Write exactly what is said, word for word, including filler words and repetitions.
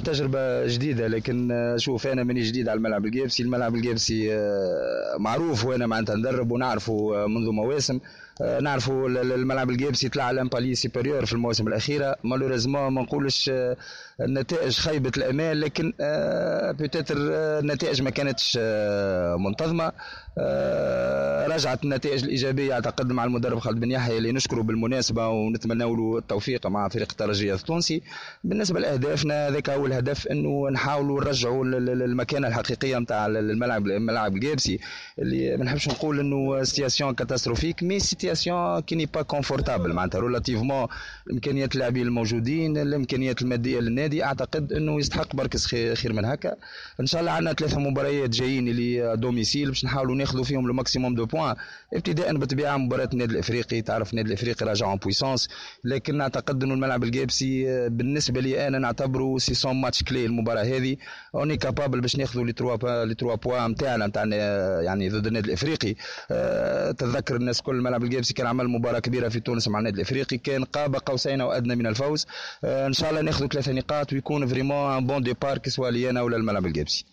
تجربة جديدة، لكن شوف أنا ماني جديد على الملعب القابسي. الملعب القابسي معروف وأنا معناتها ندرب ونعرفه منذ مواسم. نعرفوا الملعب القابسي طلع على بالي سيبيريور في المواسم الأخيرة. مالوريزمون ما نقولش النتائج خيبة الأمال، لكن بيتاتر النتائج ما كانتش منتظمة. رجعت النتائج الإيجابية أعتقد مع المدرب خالد بن يحيى اللي نشكره بالمناسبة ونتمنى له التوفيق مع فريق الترجي التونسي. بالنسبة لأهدافنا ذاك أول هدف أنه نحاولوا نرجعوا المكانة الحقيقية نتاع الملعب الملعب القابسي، اللي ما نحبش نقول أنه سيتياسيون كاتاستروفيك، مي سيتياسيون كي ني با كونفورتابل معناتها رولاتيفمون إمكانيات اللاعبين الموجودين، الإمكانيات المادية للنادي. أعتقد أنه يستحق بركز خير من هكا. إن شاء الله عندنا ثلاثة مباريات جايين اللي دوميسيل باش نحاولوا ناخذوا فيهم لو ماكسيموم دو بوان، ابتداء بالطبيعة مباراة النادي الأفريقي. تعرف النادي الأفريقي راجع اون بويسونس، لكن نعتقد أنه الملعب القابسي بالنسبة لي أنا نعتبره سي سون ماتش كلي. المباراة هذه اوني كابابل باش ناخذوا لي تروا لي تروا بوان نتاعنا نتاع يعني ضد النادي الأفريقي. أه تتذكر الناس كل الملعب القابسي كان عمل مباراة كبيرة في تونس مع النادي الأفريقي، كان قاب قوسين أو أدنى من الفوز. أه إن شاء الله ناخذوا ثلاثة نقاط ويكون فريمون ان بون ديبار كسوا لي أنا ولا الملعب القابسي.